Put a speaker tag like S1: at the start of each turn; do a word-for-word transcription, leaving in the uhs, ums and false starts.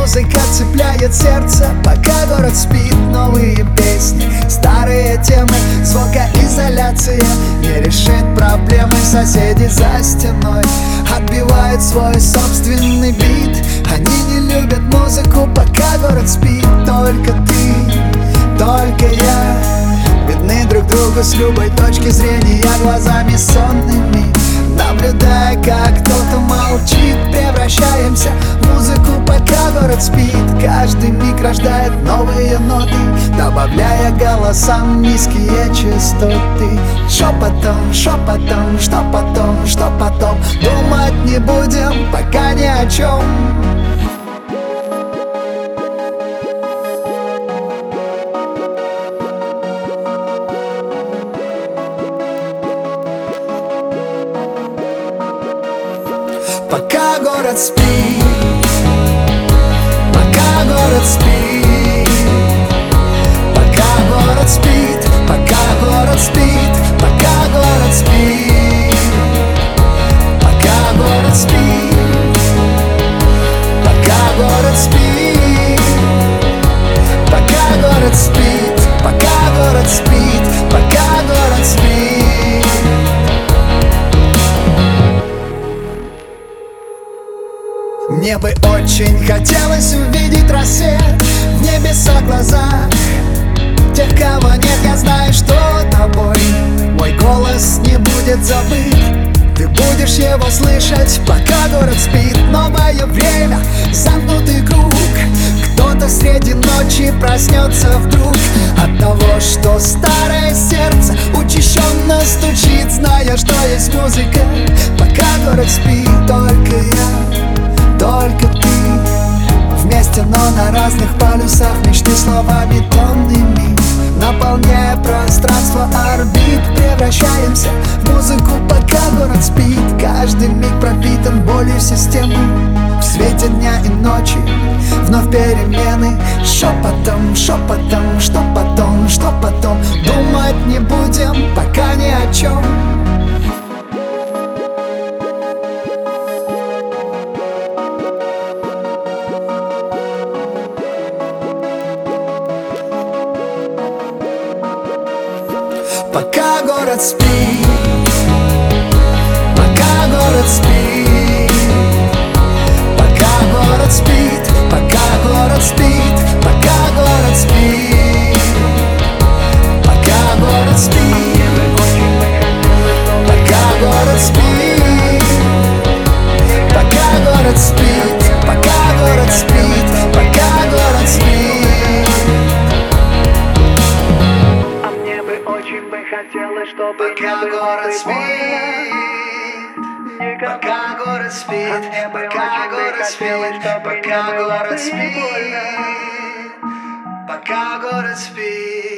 S1: Музыка цепляет сердце, пока город спит. Новые песни, старые темы, звукоизоляция не решит проблемы. Соседи за стеной отбивают свой собственный бит. Они не любят музыку, пока город спит. Только ты, только я видны друг другу с любой точки зрения, глазами сонными, наблюдая, как кто-то молчит. Превращаемся в музыку, пока город спит. Каждый миг рождает новые ноты, добавляя голосам низкие частоты. Шепотом, шепотом, что потом, что потом, думать не будем пока ни о чем. Пока город спит, пока город спит, пока город спит, пока город спит, пока город спит, пока город спит, пока город спит, пока город спит, пока город спит, пока город спит. Мне бы очень хотелось увидеть рассвет в небесах глазах тех, кого нет. Я знаю, что тобой мой голос не будет забыт. Ты будешь его слышать, пока город спит. Новое время, замкнутый круг. Кто-то среди ночи проснется вдруг от того, что старое сердце учащенно стучит, зная, что есть музыка, пока город спит. Только я, только ты, вместе, но на разных полюсах мечты словами тонными, наполняя пространство орбит. Превращаемся в музыку, пока город спит. Каждый миг пропитан болью системы. В свете дня и ночи вновь перемены. Шепотом, шепотом, что потом, что потом, думать не будем пока ни о чем. Пока город спит, пока город спит, пока город спит, пока город спит, пока город спит, пока город спит, пока город спит, пока город спит, пока город спит, пока город спит.
S2: Хотелось, чтобы
S1: пока город спит, пока город спит, пока город спит, пока город спит, пока город спит.